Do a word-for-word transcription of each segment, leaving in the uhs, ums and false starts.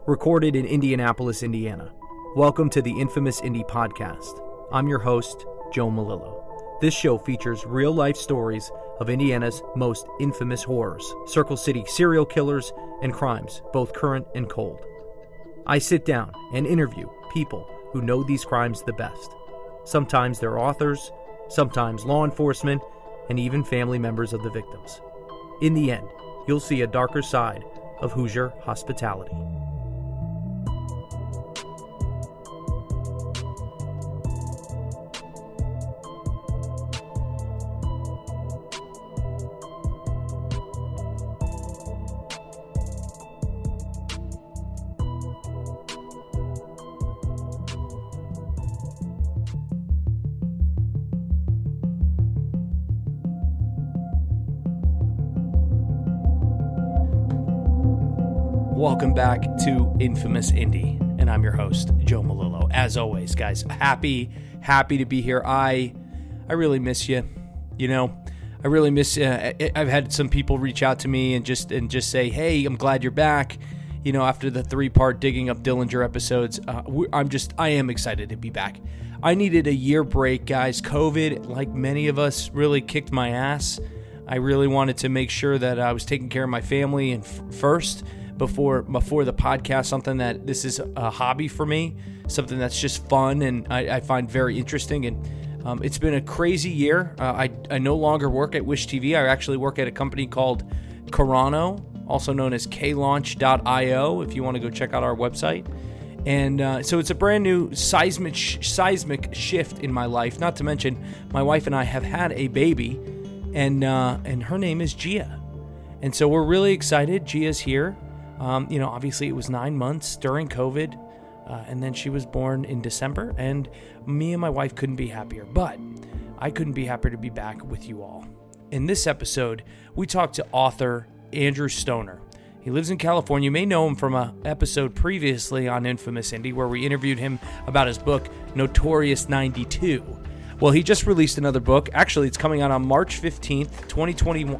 recorded in Indianapolis, Indiana. Welcome to the Infamous Indy Podcast. I'm your host, Joe Melillo. This show features real-life stories of Indiana's most infamous horrors, Circle City serial killers, and crimes, both current and cold. I sit down and interview people who know these crimes the best. Sometimes they're authors, sometimes law enforcement, and even family members of the victims. In the end, you'll see a darker side of Hoosier hospitality. Welcome back to Infamous Indy, and I'm your host, Joe Melillo. As always, guys, happy, happy to be here. I, I really miss you. You know, I really miss. Uh, I've had some people reach out to me and just and just say, "Hey, I'm glad you're back." You know, after the three-part Digging Up Dillinger episodes, uh, I'm just, I am excited to be back. I needed a year break, guys. COVID, like many of us, really kicked my ass. I really wanted to make sure that I was taking care of my family and f- first. Before before the podcast, something that this is a hobby for me, something that's just fun and I, I find very interesting. And um, it's been a crazy year. Uh, I, I no longer work at Wish T V. I actually work at a company called Carano, also known as K Launch dot io, if you want to go check out our website. And uh, so it's a brand new seismic, seismic shift in my life. Not to mention, my wife and I have had a baby, and uh, and her name is Gia. And so we're really excited. Gia's here. Um, you know, obviously it was nine months during COVID, uh, and then she was born in December, and me and my wife couldn't be happier, but I couldn't be happier to be back with you all. In this episode, we talked to author Andrew Stoner. He lives in California. You may know him from an episode previously on Infamous Indy, where we interviewed him about his book, Notorious ninety-two. Well, he just released another book. Actually, it's coming out on March fifteenth, twenty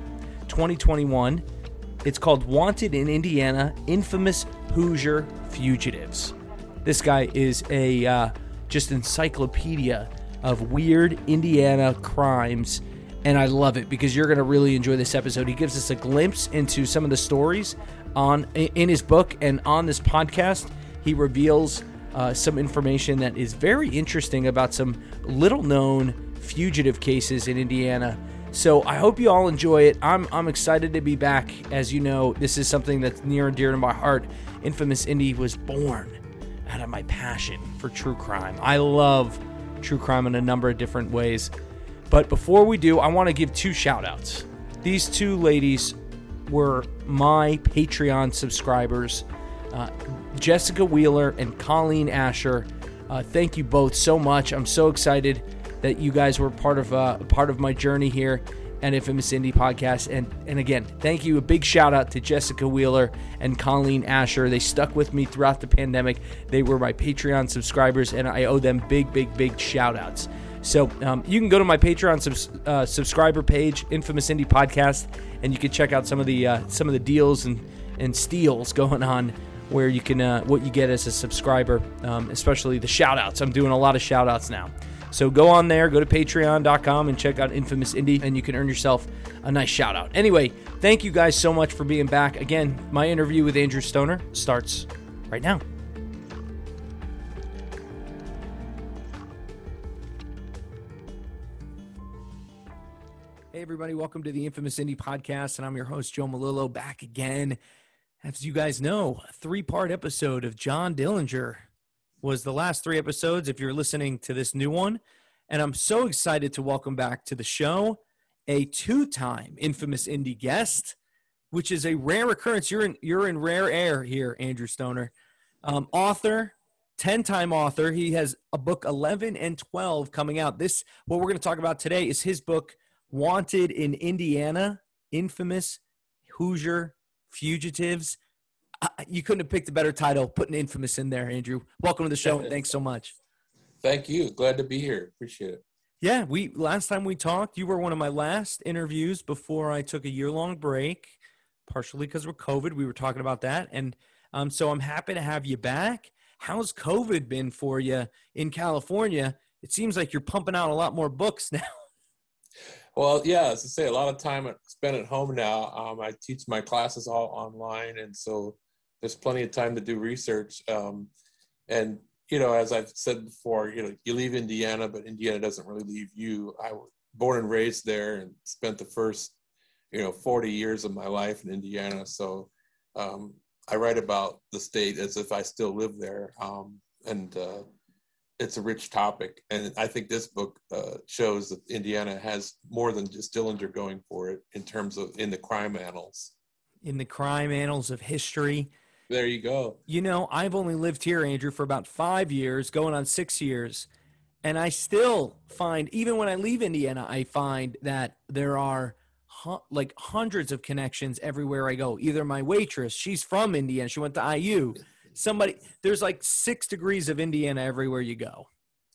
twenty-one. It's called Wanted in Indiana, Infamous Hoosier Fugitives. This guy is a uh, just encyclopedia of weird Indiana crimes, and I love it because you're going to really enjoy this episode. He gives us a glimpse into some of the stories on in his book, and on this podcast, he reveals uh, some information that is very interesting about some little-known fugitive cases in Indiana. So I hope you all enjoy it. I'm I'm excited to be back. As you know, this is something that's near and dear to my heart. Infamous Indy was born out of my passion for true crime. I love true crime in a number of different ways. But before we do, I want to give two shout outs. These two ladies were my Patreon subscribers, uh, Jessica Wheeler and Colleen Asher. Uh, thank you both so much. I'm so excited that you guys were part of uh, part of my journey here at Infamous Indy Podcast. And, and again, thank you. A big shout out to Jessica Wheeler and Colleen Asher. They stuck with me throughout the pandemic. They were my Patreon subscribers, and I owe them big, big, big shout outs. So um, you can go to my Patreon subs- uh, subscriber page, Infamous Indy Podcast, and you can check out some of the uh, some of the deals and, and steals going on where you can uh, what you get as a subscriber, um, especially the shout outs. I'm doing a lot of shout outs now. So go on there, go to patreon dot com and check out Infamous Indy, and you can earn yourself a nice shout out. Anyway, thank you guys so much for being back. Again, my interview with Andrew Stoner starts right now. Hey everybody, welcome to the Infamous Indy Podcast, and I'm your host, Joe Melillo, back again. As you guys know, a three-part episode of John Dillinger was the last three episodes if you're listening to this new one. And I'm so excited to welcome back to the show a two-time Infamous Indy guest, which is a rare occurrence. You're in you're in rare air here, Andrew Stoner. Um, author, ten-time author. He has a book eleven and twelve coming out. This, what we're going to talk about today, is his book, Wanted in Indiana, Infamous Hoosier Fugitives. Uh, you couldn't have picked a better title, putting Infamous in there, Andrew. Welcome to the show, and thanks so much. Thank you. Glad to be here. Appreciate it. Yeah, we last time we talked, you were one of my last interviews before I took a year-long break, partially because of COVID. We were talking about that, and Um, so I'm happy to have you back. How's COVID been for you in California? It seems like you're pumping out a lot more books now. Well, yeah, as I say, a lot of time spent at home now. Um, I teach my classes all online, and so there's plenty of time to do research. Um, and you know, as I've said before, you know, you leave Indiana, but Indiana doesn't really leave you. I was born and raised there, and spent the first, you know, forty years of my life in Indiana. So um, I write about the state as if I still live there, um, and uh, it's a rich topic. And I think this book uh, shows that Indiana has more than just Dillinger going for it in terms of in the crime annals. In the crime annals of history. There you go. You know, I've only lived here, Andrew, for about five years, going on six years. And I still find, even when I leave Indiana, I find that there are hu- like hundreds of connections everywhere I go. Either my waitress, she's from Indiana, she went to I U. Somebody, there's like six degrees of Indiana everywhere you go.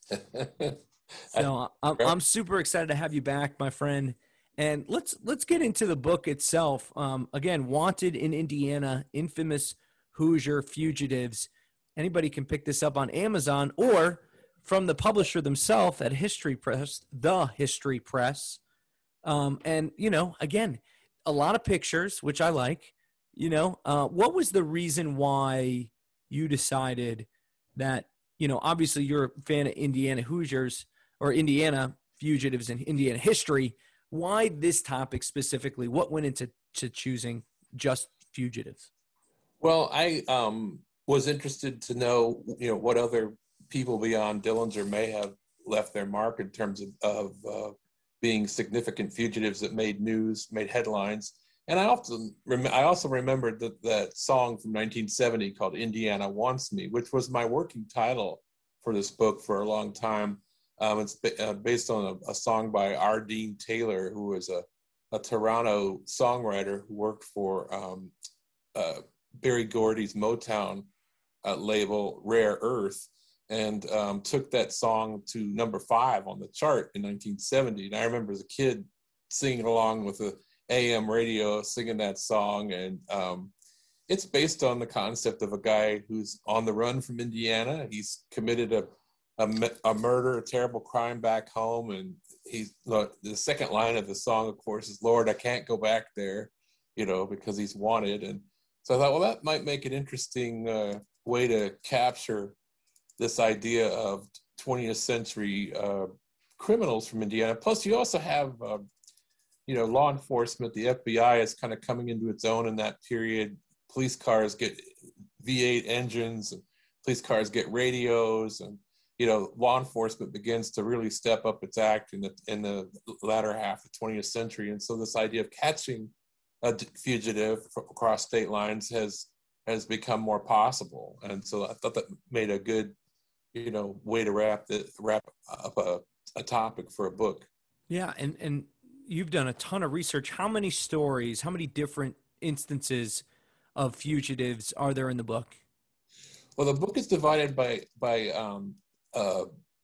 So I'm, I'm super excited to have you back, my friend. And let's let's get into the book itself. Um, again, Wanted in Indiana, Infamous Hoosier Fugitives. Anybody can pick this up on Amazon or from the publisher themselves at History Press, the History Press. Um, and, you know, again, a lot of pictures, which I like. You know, uh, what was the reason why you decided that, you know, obviously you're a fan of Indiana Hoosiers or Indiana Fugitives and Indiana history. Why this topic specifically? What went into to choosing just fugitives? Well, I um, was interested to know, you know, what other people beyond Dillinger may have left their mark in terms of, of uh, being significant fugitives that made news, made headlines. And I often, rem- I also remembered that, that song from nineteen seventy called Indiana Wants Me, which was my working title for this book for a long time. Um, it's uh, based on a, a song by R. Dean Taylor, who was a, a Toronto songwriter who worked for um, uh, Berry Gordy's Motown uh, label, Rare Earth, and um, took that song to number five on the chart in nineteen seventy. And I remember as a kid singing along with the A M radio, singing that song. And um, it's based on the concept of a guy who's on the run from Indiana. He's committed a A, a murder, a terrible crime back home, and he's the second line of the song, of course, is "Lord, I can't go back there," you know, because he's wanted. And so I thought, well, that might make an interesting uh, way to capture this idea of twentieth century uh, criminals from Indiana. Plus, you also have, uh, you know, law enforcement. The F B I is kind of coming into its own in that period. Police cars get V eight engines, and police cars get radios, and you know, law enforcement begins to really step up its act in the in the latter half of the twentieth century. And so this idea of catching a fugitive across state lines has has become more possible. And so I thought that made a good, you know, way to wrap the wrap up a, a topic for a book. Yeah, and and you've done a ton of research. How many stories, how many different instances of fugitives are there in the book? Well, the book is divided by by um, uh,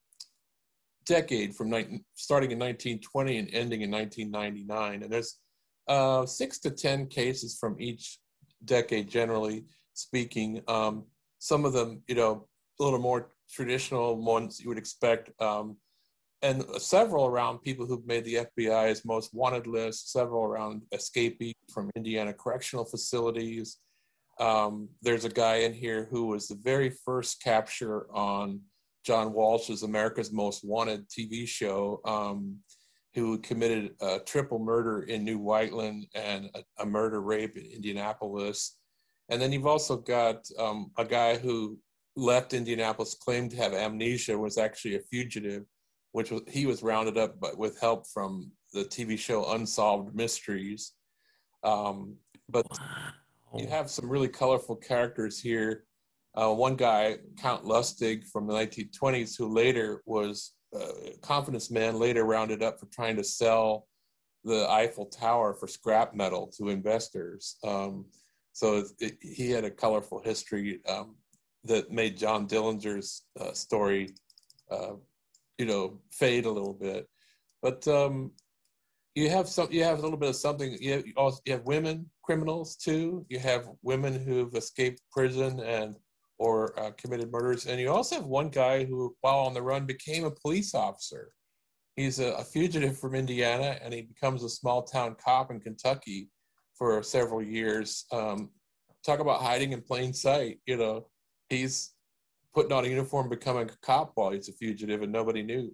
decade from ni- starting in nineteen twenty and ending in nineteen ninety-nine. And there's uh, six to ten cases from each decade, generally speaking. Um, some of them, you know, a little more traditional ones you would expect, um, and several around people who've made the F B I's most wanted list, several around escapees from Indiana correctional facilities. Um, there's a guy in here who was the very first capture on John Walsh's America's Most Wanted T V show, um, who committed a triple murder in New Whiteland and a, a murder rape in Indianapolis. And then you've also got um, a guy who left Indianapolis, claimed to have amnesia, was actually a fugitive, which was, he was rounded up but with help from the T V show Unsolved Mysteries. Um, but wow. You have some really colorful characters here. Uh, one guy, Count Lustig from the nineteen twenties, who later was a confidence man, later rounded up for trying to sell the Eiffel Tower for scrap metal to investors. Um, so it, it, he had a colorful history um, that made John Dillinger's uh, story, uh, you know, fade a little bit. But, um, you have some, you have a little bit of something. You have, you also you have women criminals too. You have women who've escaped prison and or uh, committed murders, and you also have one guy who, while on the run, became a police officer. He's a, a fugitive from Indiana, and he becomes a small town cop in Kentucky for several years. Um, talk about hiding in plain sight. You know, he's putting on a uniform, becoming a cop while he's a fugitive, and nobody knew.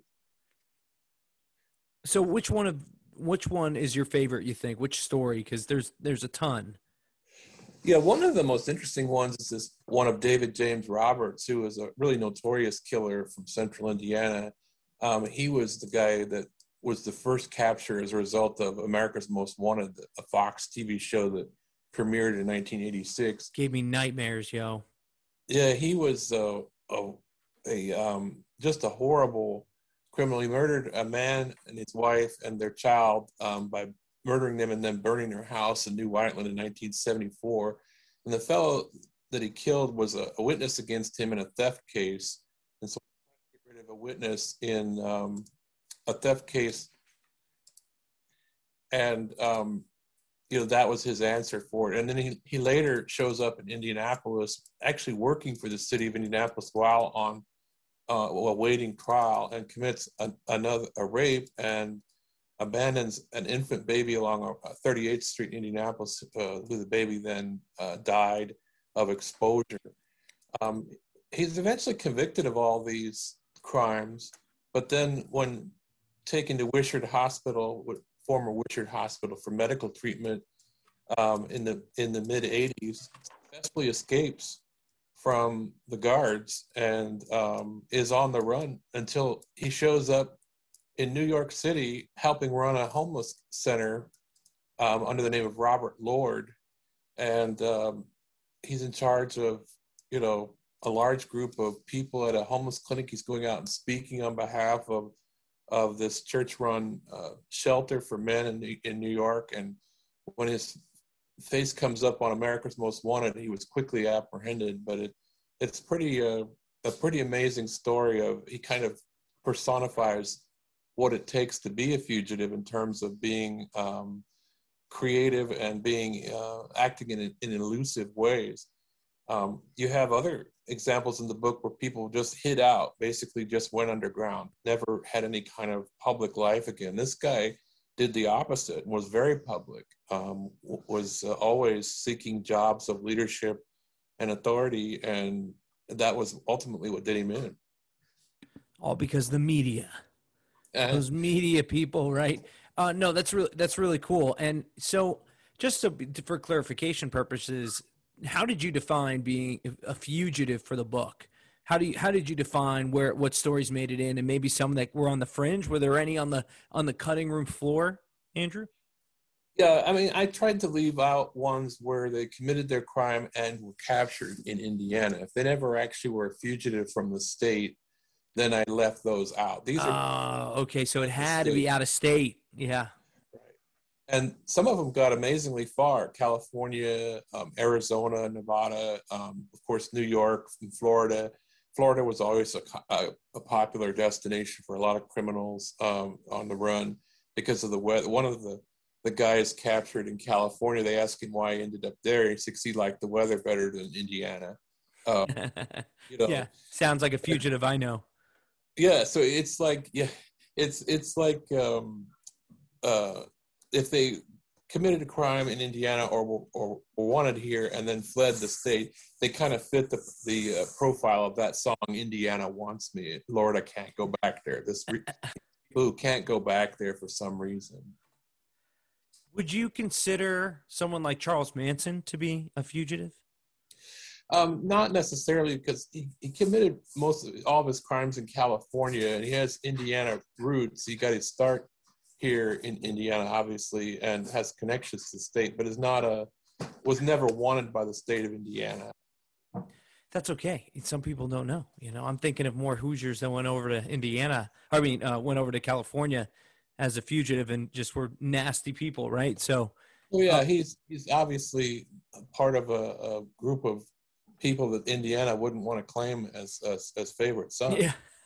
So which one of which one is your favorite, you think? Which story? Because there's there's a ton. Yeah, one of the most interesting ones is this one of David James Roberts, who was a really notorious killer from central Indiana. Um, he was the guy that was the first capture as a result of America's Most Wanted, a Fox T V show that premiered in nineteen eighty-six. Gave me nightmares, yo. Yeah, he was uh, a, a um, just a horrible criminal. He murdered a man and his wife and their child um, by murdering them and then burning their house in New Whiteland in nineteen seventy-four. And the fellow that he killed was a, a witness against him in a theft case. And so he get rid of a witness in um, a theft case. And, um, you know, that was his answer for it. And then he, he later shows up in Indianapolis, actually working for the city of Indianapolis while on uh, awaiting trial, and commits a, another a rape and abandons an infant baby along thirty-eighth Street in Indianapolis, uh, who the baby then uh, died of exposure. Um, he's eventually convicted of all these crimes, but then when taken to Wishart Hospital, former Wishart Hospital, for medical treatment um, in the in the mid eighties, successfully escapes from the guards and um, is on the run until he shows up in New York City, helping run a homeless center um, under the name of Robert Lord. And um, he's in charge of, you know, a large group of people at a homeless clinic. He's going out and speaking on behalf of, of this church-run uh, shelter for men in, in New York. And when his face comes up on America's Most Wanted, he was quickly apprehended. But it it's pretty uh, a pretty amazing story of, he kind of personifies what it takes to be a fugitive in terms of being um, creative and being uh, acting in, in elusive ways. Um, you have other examples in the book where people just hid out, basically just went underground, never had any kind of public life again. This guy did the opposite and was very public, um, was uh, always seeking jobs of leadership and authority, and that was ultimately what did him in. All because the media. And those media people, right? Uh, no, that's really that's really cool. And so, just to, for clarification purposes, how did you define being a fugitive for the book? How do you how did you define where what stories made it in, and maybe some that were on the fringe? Were there any on the on the cutting room floor, Andrew? Yeah, I mean, I tried to leave out ones where they committed their crime and were captured in Indiana. If they never actually were a fugitive from the state, then I left those out. These are uh, okay, so it had to be out of state. Yeah. Right. And some of them got amazingly far. California, um, Arizona, Nevada, um, of course, New York, and Florida. Florida was always a, a, a popular destination for a lot of criminals um, on the run because of the weather. One of the, the guys captured in California, they asked him why he ended up there. He said he liked the weather better than Indiana. Um, you know, yeah, sounds like a fugitive I know. Yeah, so it's like, yeah, it's it's like um, uh, if they committed a crime in Indiana or, or or wanted here and then fled the state, they kind of fit the the uh, profile of that song, "Indiana Wants Me." Lord, I can't go back there. This re- people who can't go back there for some reason. Would you consider someone like Charles Manson to be a fugitive? Um, not necessarily, because he, he committed most of all of his crimes in California, and he has Indiana roots. He got his start here in Indiana, obviously, and has connections to the state, but is not a was never wanted by the state of Indiana. That's okay. Some people don't know. You know, I'm thinking of more Hoosiers that went over to Indiana. I mean, uh, went over to California as a fugitive and just were nasty people, right? So, well, yeah, uh, he's he's obviously part of a, a group of people that Indiana wouldn't want to claim as as, as favorite sons. Yeah.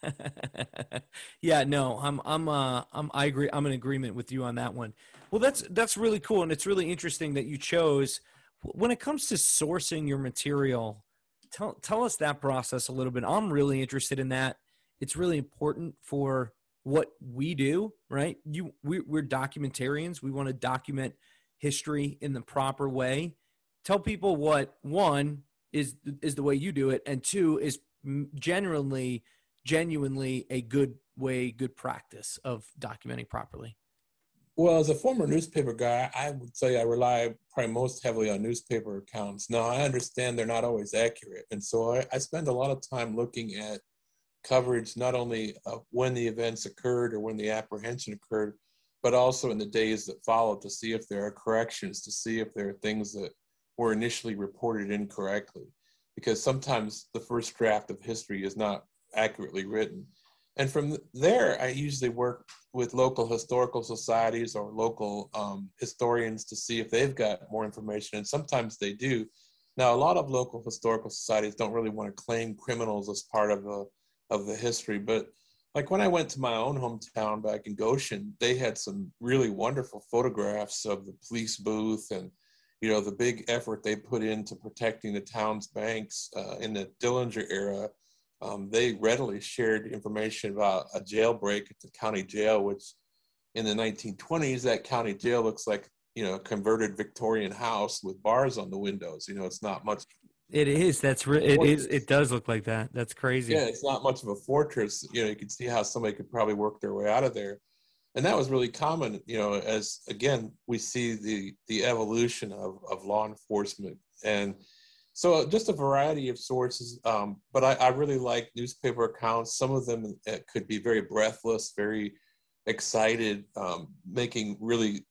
Yeah, no, I'm, I'm, uh, I'm, I agree. I'm in agreement with you on that one. Well, that's, that's really cool. And it's really interesting that you chose, when it comes to sourcing your material, tell, tell us that process a little bit. I'm really interested in that. It's really important for what we do, right? You, we, we're documentarians. We want to document history in the proper way. Tell people what, one, is, is the way you do it. And two is genuinely, genuinely a good way, good practice of documenting properly. Well, as a former newspaper guy, I would say I rely probably most heavily on newspaper accounts. Now, I understand they're not always accurate. And so I, I spend a lot of time looking at coverage, not only of when the events occurred or when the apprehension occurred, but also in the days that followed to see if there are corrections, to see if there are things that were initially reported incorrectly. Because sometimes the first draft of history is not accurately written. And from there, I usually work with local historical societies or local um, historians to see if they've got more information. And sometimes they do. Now, a lot of local historical societies don't really want to claim criminals as part of the, of the history. But like when I went to my own hometown back in Goshen, they had some really wonderful photographs of the police booth and, you know, the big effort they put into protecting the town's banks uh, in the Dillinger era. Um, they readily shared information about a jailbreak at the county jail, which in the nineteen twenties, that county jail looks like, you know, a converted Victorian house with bars on the windows. You know, it's not much. It is. That's re- it is. It does look like that. That's crazy. Yeah, it's not much of a fortress. You know, you can see how somebody could probably work their way out of there. And that was really common, you know, as again, we see the the evolution of, of law enforcement. And so just a variety of sources, um, but I, I really like newspaper accounts. Some of them uh, could be very breathless, very excited, um, making really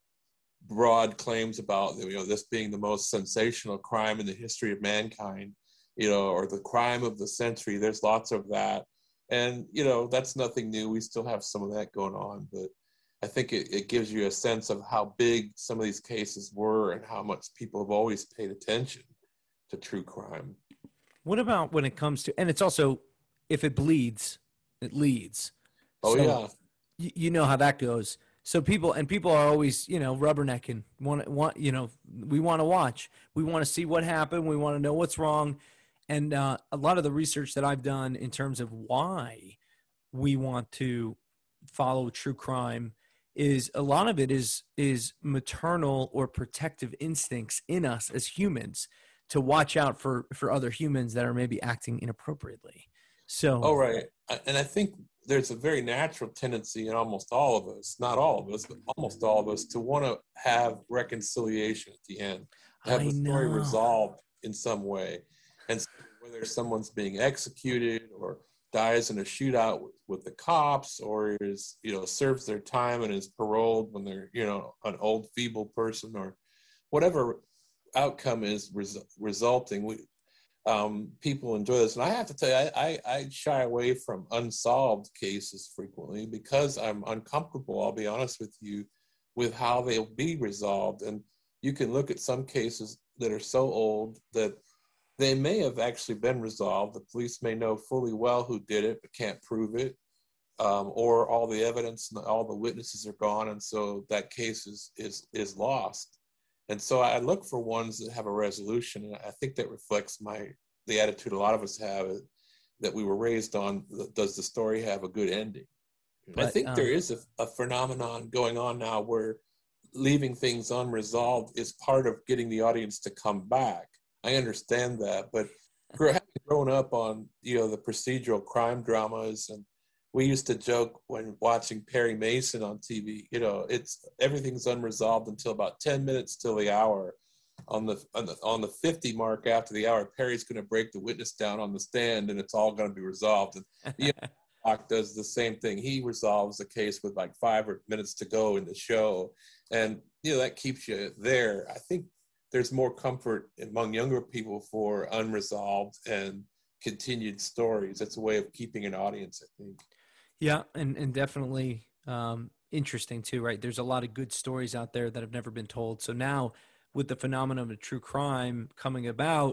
broad claims about, you know, this being the most sensational crime in the history of mankind, you know, or the crime of the century. There's lots of that. And, you know, that's nothing new. We still have some of that going on, but I think it, it gives you a sense of how big some of these cases were and how much people have always paid attention to true crime. What about when it comes to, and it's also, if it bleeds, it leads. Oh, so yeah. y- you know how that goes. So people, and people are always, you know, rubbernecking, want, want, you know, we want to watch, we want to see what happened. We want to know what's wrong. And uh, a lot of the research that I've done in terms of why we want to follow true crime is a lot of it is, is maternal or protective instincts in us as humans, to watch out for, for other humans that are maybe acting inappropriately. So, oh, right. And I think there's a very natural tendency in almost all of us, not all of us, but almost all of us, to want to have reconciliation at the end, to have I the story know. resolved in some way. And so whether someone's being executed or dies in a shootout with, with the cops, or is, you know, serves their time and is paroled when they're, you know, an old feeble person, or whatever outcome is res- resulting, we um, people enjoy this. And I have to tell you, I, I, I shy away from unsolved cases frequently because I'm uncomfortable, I'll be honest with you, with how they'll be resolved. And you can look at some cases that are so old that they may have actually been resolved. The police may know fully well who did it, but can't prove it. Um, or all the evidence and all the witnesses are gone. And so that case is, is, is lost. And so I look for ones that have a resolution. And I think that reflects my, the attitude a lot of us have, that we were raised on, does the story have a good ending? But, I think um, there is a, a phenomenon going on now where leaving things unresolved is part of getting the audience to come back. I understand that, but having grown up on, you know, the procedural crime dramas, and we used to joke when watching Perry Mason on T V, you know, it's everything's unresolved until about ten minutes till the hour. On the on the, on the fifty mark after the hour, Perry's going to break the witness down on the stand, and it's all going to be resolved. And you know, Doc does the same thing. He resolves the case with like five minutes to go in the show, and you know that keeps you there. I think there's more comfort among younger people for unresolved and continued stories. It's a way of keeping an audience, I think. Yeah, and, and definitely um, interesting too, right? There's a lot of good stories out there that have never been told. So now with the phenomenon of true crime coming about,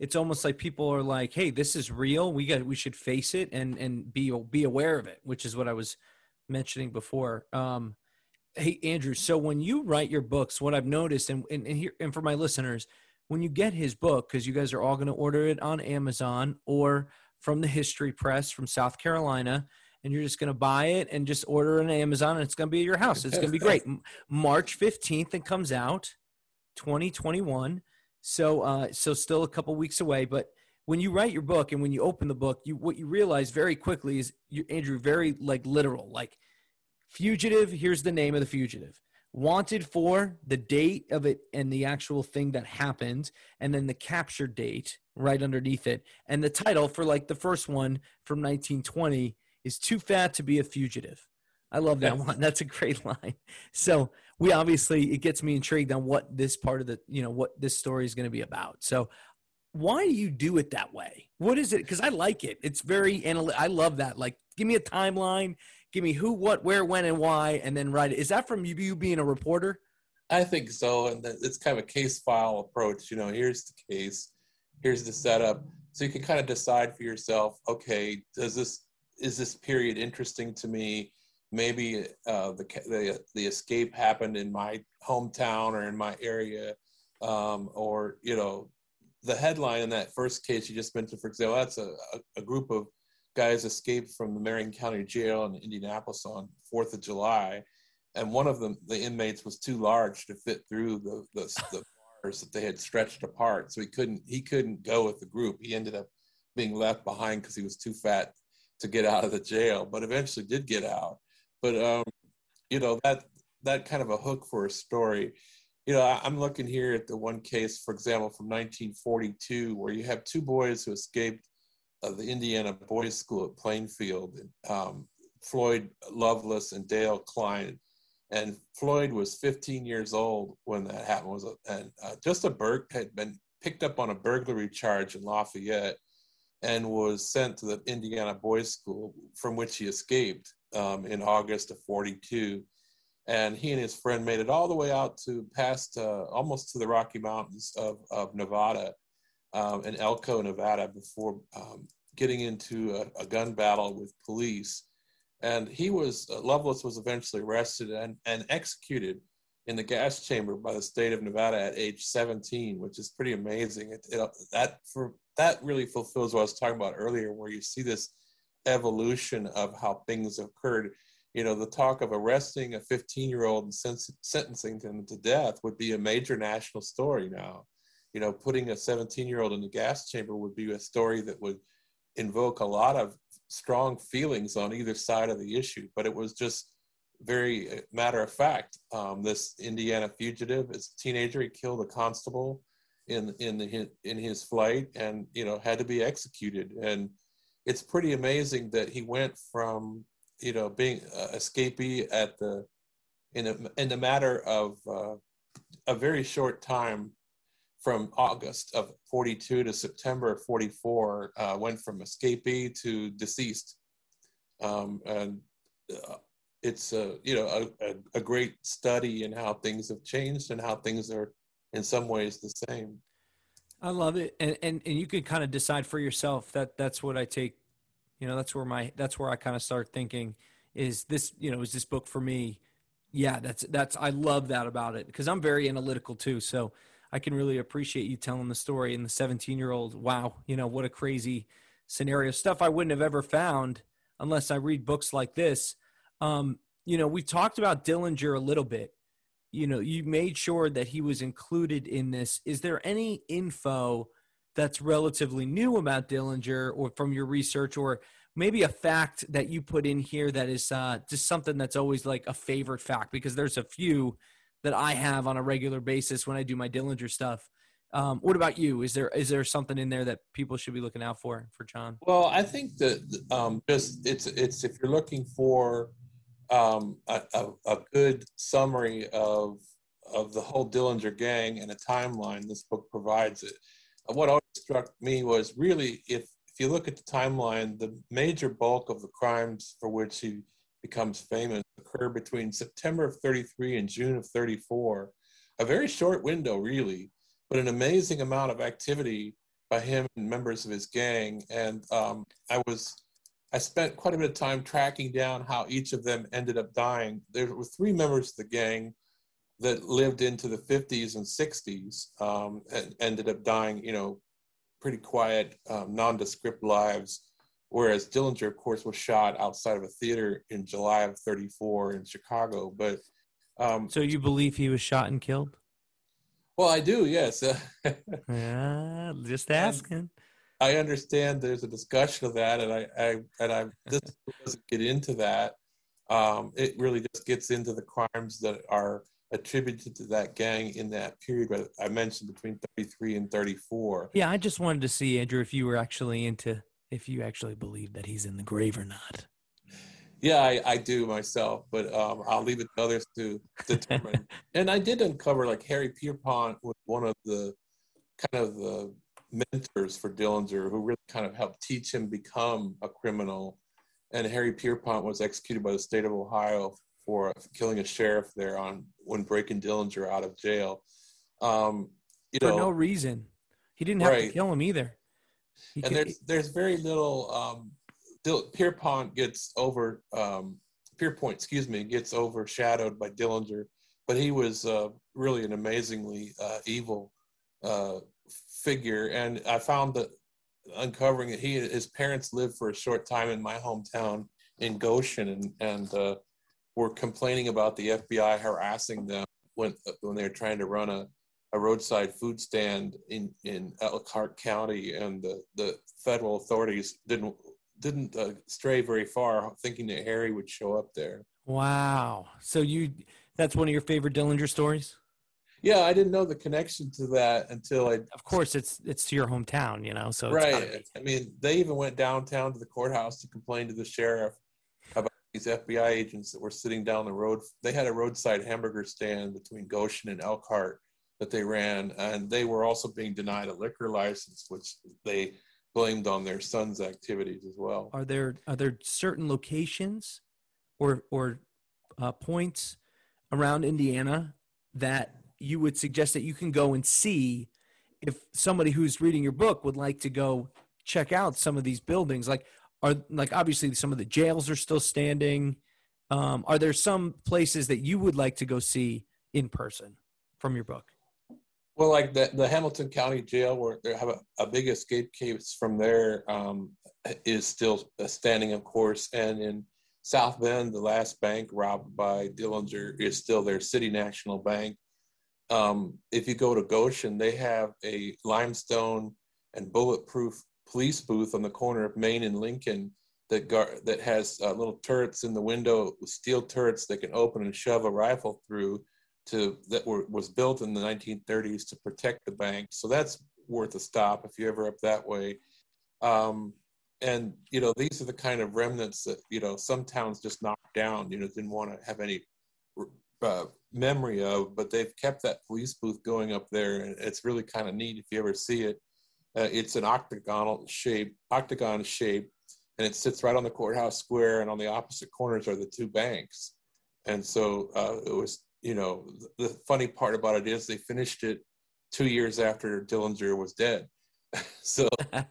it's almost like people are like, hey, this is real. We got, we should face it and, and be, be aware of it, which is what I was mentioning before. Um, Hey, Andrew, so when you write your books, what I've noticed, and, and, and here, and for my listeners, when you get his book, because you guys are all going to order it on Amazon or from the History Press from South Carolina, and you're just going to buy it and just order it on Amazon, and it's going to be at your house. It's going to be great. March fifteenth, it comes out, twenty twenty-one. So, uh, so still a couple weeks away. But when you write your book and when you open the book, you what you realize very quickly is, you, Andrew, very like literal, like, fugitive, here's the name of the fugitive. Wanted for, the date of it and the actual thing that happened, and then the capture date right underneath it. And the title for like the first one from nineteen twenty is Too Fat to Be a Fugitive. I love that one. That's a great line. So we obviously, it gets me intrigued on what this part of the, you know, what this story is going to be about. So why do you do it that way? What is it? Because I like it. It's very analytical. I love that. Like, give me a timeline. Give me who, what, where, when, and why, and then write it. Is that from you, you being a reporter? I think so, and it's kind of a case file approach. You know, here's the case, here's the setup, so you can kind of decide for yourself. Okay, does this is this period interesting to me? Maybe uh, the the the escape happened in my hometown or in my area, um, or you know, the headline in that first case you just mentioned, for example, that's a, a, a group of guys escaped from the Marion County Jail in Indianapolis on fourth of July, and one of them, the inmates, was too large to fit through the, the, the bars that they had stretched apart, so he couldn't he couldn't go with the group. He ended up being left behind because he was too fat to get out of the jail, but eventually did get out. But um, you know, that that kind of a hook for a story. You know, I'm looking here at the one case, for example, from nineteen forty-two, where you have two boys who escaped of the Indiana Boys School at Plainfield, um, Floyd Loveless and Dale Klein. And Floyd was fifteen years old when that happened. Was a, and uh, just a burg had been picked up on a burglary charge in Lafayette and was sent to the Indiana Boys School, from which he escaped um, in August of forty-two. And he and his friend made it all the way out to past, uh, almost to the Rocky Mountains of, of Nevada, Um, in Elko, Nevada, before um, getting into a, a gun battle with police. And he was, uh, Loveless was eventually arrested and, and executed in the gas chamber by the state of Nevada at age seventeen, which is pretty amazing. It, it, that for that really fulfills what I was talking about earlier, where you see this evolution of how things occurred. You know, the talk of arresting a fifteen-year-old and sen- sentencing him to death would be a major national story now. You know, putting a seventeen-year-old in the gas chamber would be a story that would invoke a lot of strong feelings on either side of the issue. But it was just very matter of fact. Um, this Indiana fugitive, as a teenager, he killed a constable in in the, in his flight, and you know, had to be executed. And it's pretty amazing that he went from, you know, being a escapee at the in a in the matter of uh, a very short time, from August of forty-two to September of forty-four, uh, went from escapee to deceased. Um, and uh, it's a, you know, a, a, a great study in how things have changed and how things are in some ways the same. I love it. And, and, and you can kind of decide for yourself that that's what I take, you know, that's where my, that's where I kind of start thinking, is this, you know, is this book for me? Yeah, that's, that's, I love that about it, because I'm very analytical too. So I can really appreciate you telling the story, and the seventeen year old. Wow. You know, what a crazy scenario, stuff I wouldn't have ever found unless I read books like this. Um, you know, we talked about Dillinger a little bit. You know, you made sure that he was included in this. Is there any info that's relatively new about Dillinger, or from your research, or maybe a fact that you put in here that is uh, just something that's always like a favorite fact? Because there's a few that I have on a regular basis when I do my Dillinger stuff. Um, what about you? Is there is there something in there that people should be looking out for for John? Well, I think that um, just it's it's if you're looking for um, a, a, a good summary of of the whole Dillinger gang and a timeline, this book provides it. What always struck me was, really, if if you look at the timeline, the major bulk of the crimes for which he becomes famous occur between September of thirty-three and June of thirty-four. A very short window, really, but an amazing amount of activity by him and members of his gang. And um, I was, I spent quite a bit of time tracking down how each of them ended up dying. There were three members of the gang that lived into the fifties and sixties um, and ended up dying, you know, pretty quiet, um, nondescript lives. Whereas Dillinger, of course, was shot outside of a theater in July of thirty-four in Chicago. But um, so you believe he was shot and killed? well, I do, yes. uh, just asking. I understand there's a discussion of that, and I, I and I this doesn't get into that. Um, it really just gets into the crimes that are attributed to that gang in that period I mentioned between thirty-three and thirty-four. Yeah, I just wanted to see, Andrew, if you were actually into, if you actually believe that he's in the grave or not. Yeah, I, I do myself, but um, I'll leave it to others to determine. And I did uncover, like, Harry Pierpont was one of the kind of the mentors for Dillinger, who really kind of helped teach him become a criminal. And Harry Pierpont was executed by the state of Ohio for killing a sheriff there on when breaking Dillinger out of jail. Um, you for know, no reason. He didn't have right. to kill him either. He and could, there's there's very little. Um, Dill, Pierpont gets over um, Pierpont, excuse me, gets overshadowed by Dillinger, but he was uh, really an amazingly uh, evil uh, figure. And I found that uncovering it, he his parents lived for a short time in my hometown in Goshen, and and uh, were complaining about the F B I harassing them when when they were trying to run a, a roadside food stand in, in Elkhart County, and the, the federal authorities didn't didn't uh, stray very far, thinking that Harry would show up there. Wow! So you that's one of your favorite Dillinger stories? Yeah, I didn't know the connection to that until I. Of course, it's it's to your hometown, you know. So it's right. I mean, they even went downtown to the courthouse to complain to the sheriff about these F B I agents that were sitting down the road. They had a roadside hamburger stand between Goshen and Elkhart that they ran, and they were also being denied a liquor license, which they blamed on their son's activities as well. Are there are there certain locations or or uh, points around Indiana that you would suggest that you can go and see if somebody who's reading your book would like to go check out some of these buildings? Like, are like obviously some of the jails are still standing. Um, are there some places that you would like to go see in person from your book? Well, like the, the Hamilton County Jail, where they have a, a big escape case from there, um, is still standing, of course. And in South Bend, the last bank robbed by Dillinger is still their City National Bank. Um, if you go to Goshen, they have a limestone and bulletproof police booth on the corner of Main and Lincoln that gar- that has uh, little turrets in the window with steel turrets that can open and shove a rifle through. To that were, was built in the nineteen thirties to protect the bank. So that's worth a stop if you're ever up that way. Um, and, you know, these are the kind of remnants that, you know, some towns just knocked down, you know, didn't want to have any uh, memory of, but they've kept that police booth going up there. And it's really kind of neat if you ever see it. Uh, it's an octagonal shape, octagon shape, and it sits right on the courthouse square, and on the opposite corners are the two banks. And so uh, it was, you know, the funny part about it is they finished it two years after Dillinger was dead. So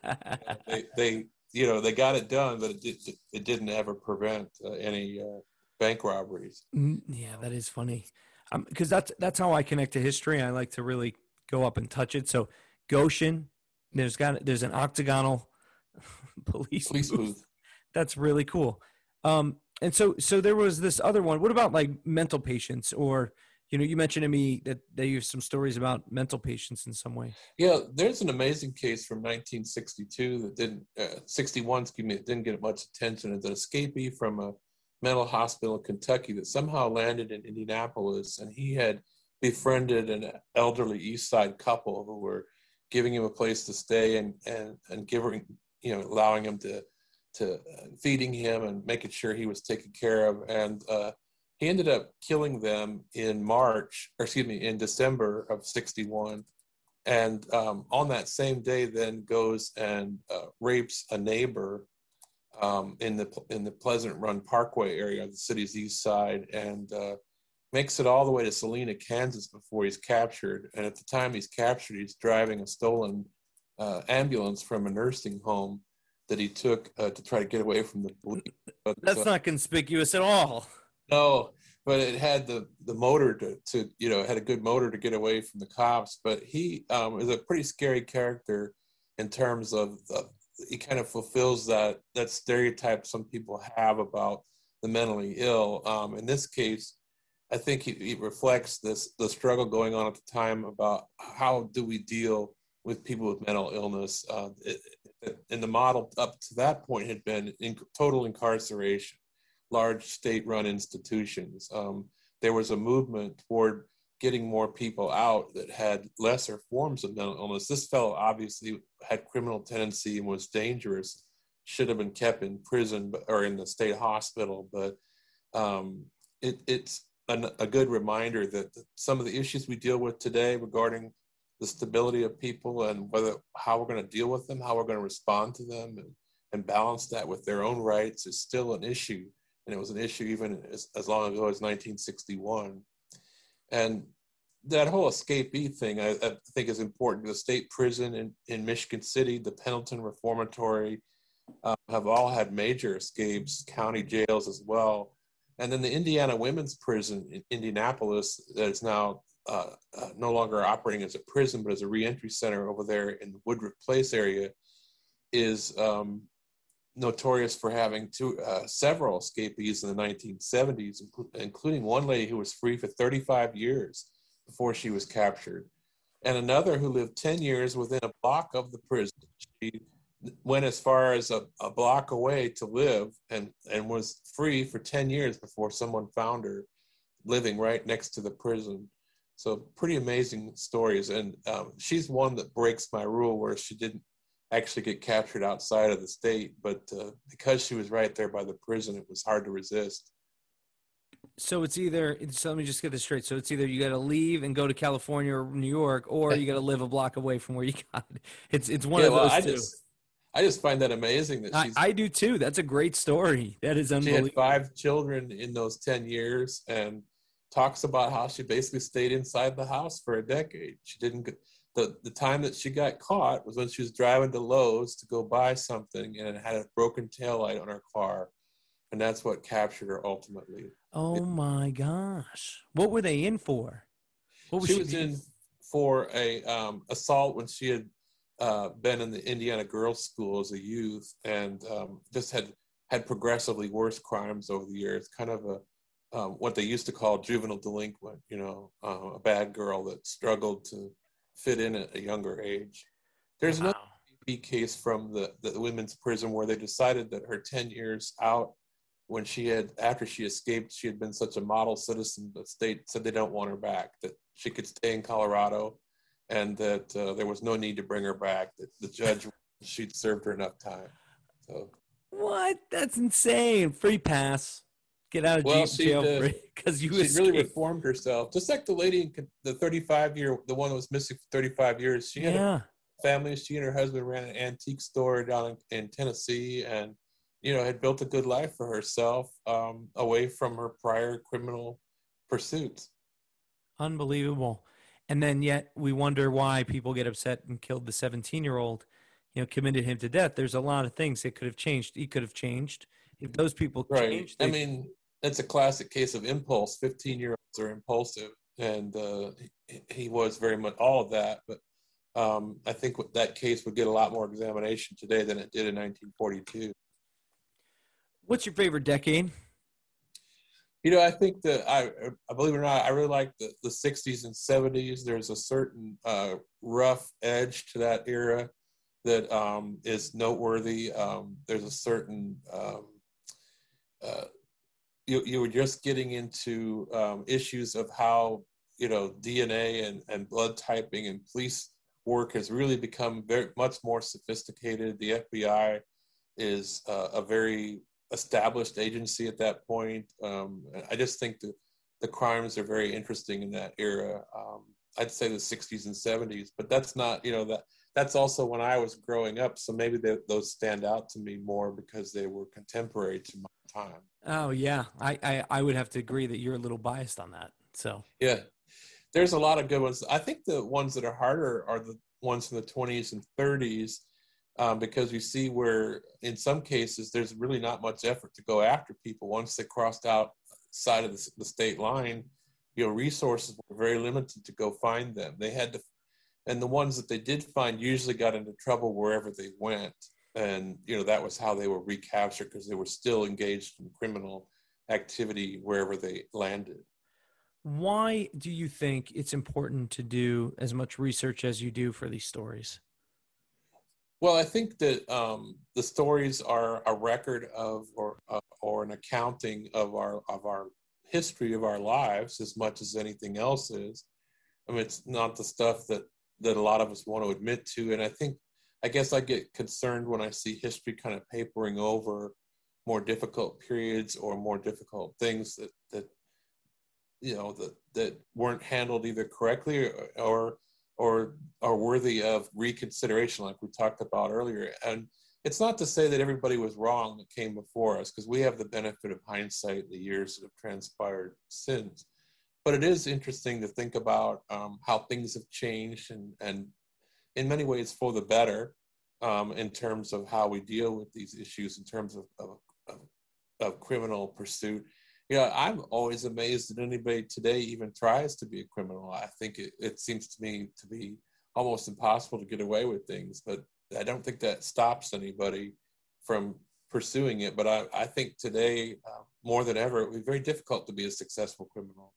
they, they, you know, they got it done, but it, did, it didn't ever prevent uh, any uh, bank robberies. Yeah, that is funny. Because um, that's that's how I connect to history. I like to really go up and touch it. So Goshen, there's got there's an octagonal police, police booth. booth. That's really cool. Um, And so, so there was this other one. What about like mental patients, or, you know, you mentioned to me that they have some stories about mental patients in some way. Yeah, there's an amazing case from nineteen sixty-two that didn't, uh, sixty-one, excuse me, that didn't get much attention. It's an escapee from a mental hospital in Kentucky that somehow landed in Indianapolis, and he had befriended an elderly East Side couple who were giving him a place to stay and and and giving, you know, allowing him to. to uh, feeding him and making sure he was taken care of. And uh, he ended up killing them in March, or excuse me, in December of sixty-one. And um, on that same day then goes and uh, rapes a neighbor um, in the in the Pleasant Run Parkway area of the city's east side, and uh, makes it all the way to Salina, Kansas before he's captured. And at the time he's captured, he's driving a stolen uh, ambulance from a nursing home that he took uh, to try to get away from the police. But, That's uh, not conspicuous at all. no, but it had the the motor to to you know, it had a good motor to get away from the cops. But he um, is a pretty scary character in terms of the, he kind of fulfills that that stereotype some people have about the mentally ill. Um, in this case, I think he, he reflects this the struggle going on at the time about how do we deal with people with mental illness. Uh, it, it, and the model up to that point had been in total incarceration, large state-run institutions. Um, there was a movement toward getting more people out that had lesser forms of mental illness. This fellow obviously had criminal tendency and was dangerous, should have been kept in prison or in the state hospital. But um, it, it's an, a good reminder that some of the issues we deal with today regarding the stability of people and whether how we're going to deal with them, how we're going to respond to them, and, and balance that with their own rights is still an issue. And it was an issue even as, as long ago as nineteen sixty-one. And that whole escapee thing, I, I think, is important. The state prison in, in Michigan City, the Pendleton Reformatory, uh, have all had major escapes, county jails as well. And then the Indiana Women's Prison in Indianapolis, that is now uh, uh, no longer operating as a prison, but as a reentry center over there in the Woodruff Place area, is um, notorious for having two, uh, several escapees in the nineteen seventies, including one lady who was free for thirty-five years before she was captured, and another who lived ten years within a block of the prison. She went as far as a, a block away to live and, and was free for ten years before someone found her living right next to the prison. So pretty amazing stories. And um, she's one that breaks my rule where she didn't actually get captured outside of the state, but uh, because she was right there by the prison, it was hard to resist. So it's either, so let me just get this straight. So it's either you got to leave and go to California or New York, or you got to live a block away from where you got it. It's, it's one yeah, of well, those I two. Just, I just find that amazing that she's. I, I do too. That's a great story. That is unbelievable. She had five children in those ten years and talks about how she basically stayed inside the house for a decade. She didn't get, the, the time that she got caught was when she was driving to Lowe's to go buy something and it had a broken taillight on her car. And that's what captured her ultimately. Oh it, my gosh. What were they in for? What was she, she was in for a um, assault when she had uh, been in the Indiana Girls School as a youth, and um, just had had progressively worse crimes over the years. Kind of a um, what they used to call juvenile delinquent, you know, uh, a bad girl that struggled to fit in at a younger age. There's wow. another case from the, the women's prison where they decided that her ten years out, when she had, after she escaped, she had been such a model citizen, the state said they don't want her back, that she could stay in Colorado, and that uh, there was no need to bring her back, that the judge, she'd served her enough time. So what? That's insane. Free pass. Get out of well, jail uh, free because you she really reformed herself, just like the lady in the thirty-five year, the one that was missing for thirty-five years. She had yeah. a family. She and her husband ran an antique store down in, in Tennessee, and you know, had built a good life for herself um, away from her prior criminal pursuits. Unbelievable. And then yet we wonder why people get upset and killed the seventeen-year-old, you know, committed him to death. There's a lot of things that could have changed. He could have changed. If those people right. changed. They... I mean, that's a classic case of impulse. fifteen-year-olds are impulsive, and uh, he, he was very much all of that. But um, I think that case would get a lot more examination today than it did in nineteen forty-two. What's your favorite decade? You know, I think that I, I believe it or not, I really like the, the sixties and seventies. There's a certain uh, rough edge to that era that um, is noteworthy. Um, there's a certain, um, uh, you, you were just getting into um, issues of how, you know, D N A and, and blood typing and police work has really become very much more sophisticated. The F B I is uh, a very established agency at that point. Um, I just think that the crimes are very interesting in that era. Um, I'd say the sixties and seventies, but that's not, you know, that that's also when I was growing up. So maybe they, those stand out to me more because they were contemporary to my time. Oh yeah. I, I, I would have to agree that you're a little biased on that. So yeah, there's a lot of good ones. I think the ones that are harder are the ones in the twenties and thirties, um, because we see where in some cases there's really not much effort to go after people once they crossed outside of the, the state line. You know, resources were very limited to go find them. They had to, and the ones that they did find usually got into trouble wherever they went. And, you know, that was how they were recaptured, because they were still engaged in criminal activity wherever they landed. Why do you think it's important to do as much research as you do for these stories? Well, I think that um, the stories are a record of, or uh, or an accounting of our of our history of our lives as much as anything else is. I mean, it's not the stuff that that a lot of us want to admit to, and I think, I guess I get concerned when I see history kind of papering over more difficult periods or more difficult things that that you know that that weren't handled either correctly or or or are worthy of reconsideration, like we talked about earlier. And it's not to say that everybody was wrong that came before us, because we have the benefit of hindsight, the years that have transpired since. But it is interesting to think about um, how things have changed, and and in many ways for the better, um, in terms of how we deal with these issues, in terms of of, of, of criminal pursuit. Yeah, I'm always amazed that anybody today even tries to be a criminal. I think it, it seems to me to be almost impossible to get away with things, but I don't think that stops anybody from pursuing it. But I, I think today, uh, more than ever, it would be very difficult to be a successful criminal.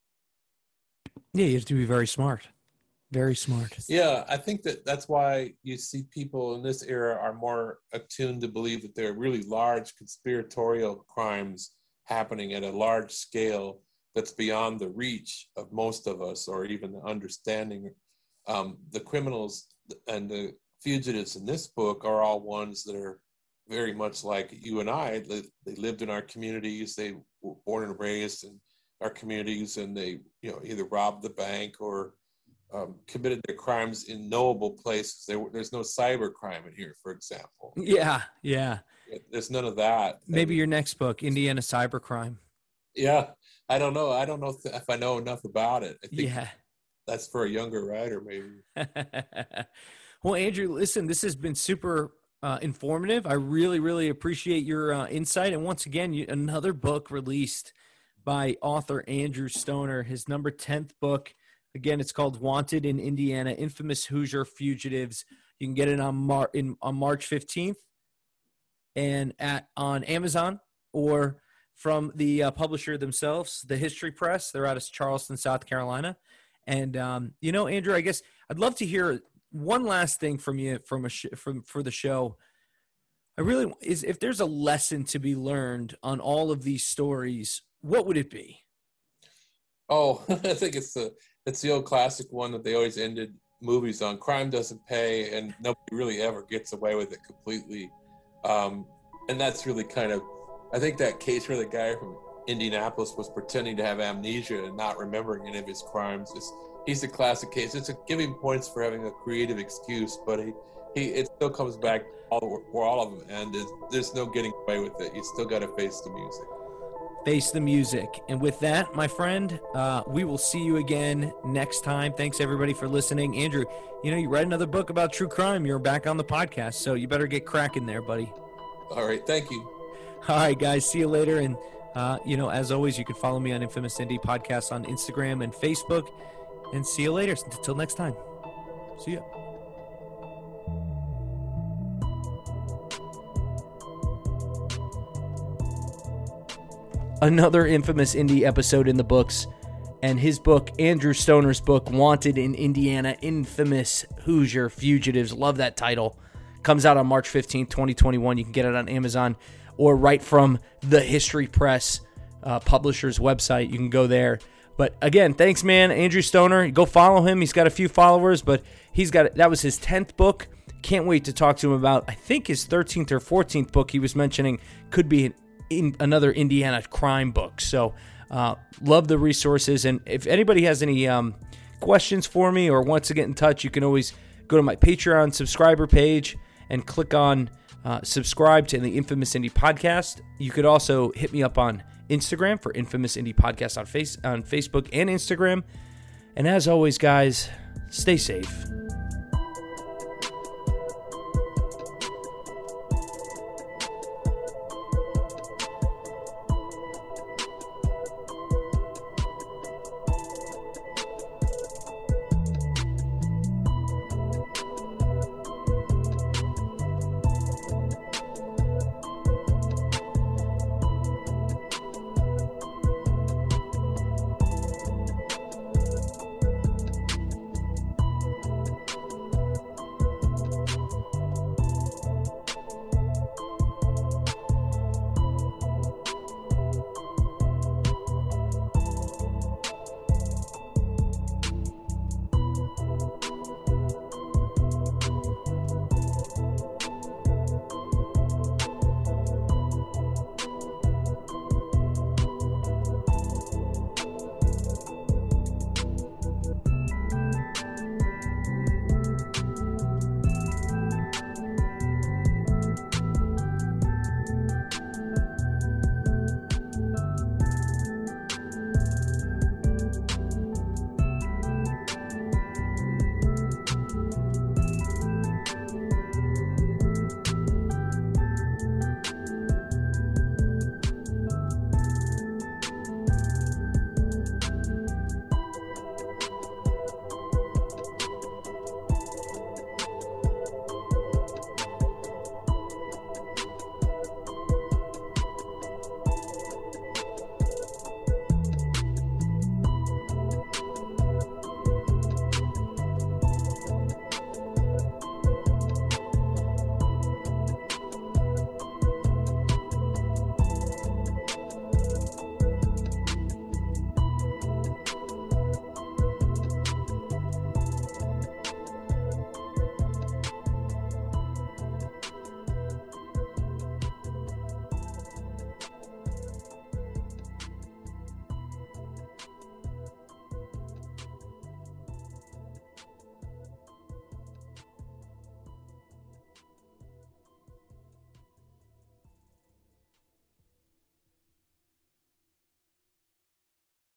Yeah, you have to be very smart. Very smart. Yeah, I think that that's why you see people in this era are more attuned to believe that there are really large conspiratorial crimes happening at a large scale that's beyond the reach of most of us, or even the understanding. Um, the criminals and the fugitives in this book are all ones that are very much like you and I. They, they lived in our communities. They were born and raised in our communities, and they, you know, either robbed the bank or um, committed their crimes in knowable places. There, there's no cyber crime in here, for example. Yeah, yeah. There's none of that. Maybe and, your next book, Indiana Cybercrime. Yeah, I don't know. I don't know if, if I know enough about it. I think yeah. That's for a younger writer, maybe. Well, Andrew, listen, this has been super uh, informative. I really, really appreciate your uh, insight. And once again, you, another book released by author Andrew Stoner, his number tenth book. Again, it's called Wanted in Indiana, Infamous Hoosier Fugitives. You can get it on, Mar- in, on March fifteenth and at on Amazon, or from the uh, publisher themselves, the History Press. They're out of Charleston, South Carolina. And, um, you know, Andrew, I guess I'd love to hear one last thing from you from a sh- from for the show. I really is if there's a lesson to be learned on all of these stories, what would it be? Oh, I think it's the it's the old classic one that they always ended movies on. Crime doesn't pay, and nobody really ever gets away with it completely. Um, and that's really kind of, I think that case where the guy from Indianapolis was pretending to have amnesia and not remembering any of his crimes is, he's a classic case. It's a giving points for having a creative excuse, but he, he it still comes back to all, where all of them end. Is there's no getting away with it. You still got to face the music. Face the music. And with that, my friend, uh, we will see you again next time. Thanks, everybody, for listening. Andrew, you know, you write another book about true crime. You're back on the podcast, so you better get cracking there, buddy. All right. Thank you. All right, guys. See you later. And, uh, you know, as always, you can follow me on Infamous Indie Podcast on Instagram and Facebook. And see you later. Until next time. See ya. Another Infamous Indie episode in the books, and his book, Andrew Stoner's book, Wanted in Indiana, Infamous Hoosier Fugitives. Love that title. Comes out on March fifteenth, twenty twenty-one. You can get it on Amazon or right from the History Press uh, publisher's website. You can go there. But again, thanks, man. Andrew Stoner. Go follow him. He's got a few followers, but he's got that was his tenth book. Can't wait to talk to him about, I think, his thirteenth or fourteenth book he was mentioning could be an in another Indiana crime book. So uh, love the resources. And if anybody has any um, questions for me or wants to get in touch, you can always go to my Patreon subscriber page and click on uh, subscribe to the Infamous Indie Podcast. You could also hit me up on Instagram for Infamous Indie Podcast on face on Facebook and Instagram. And as always, guys, stay safe,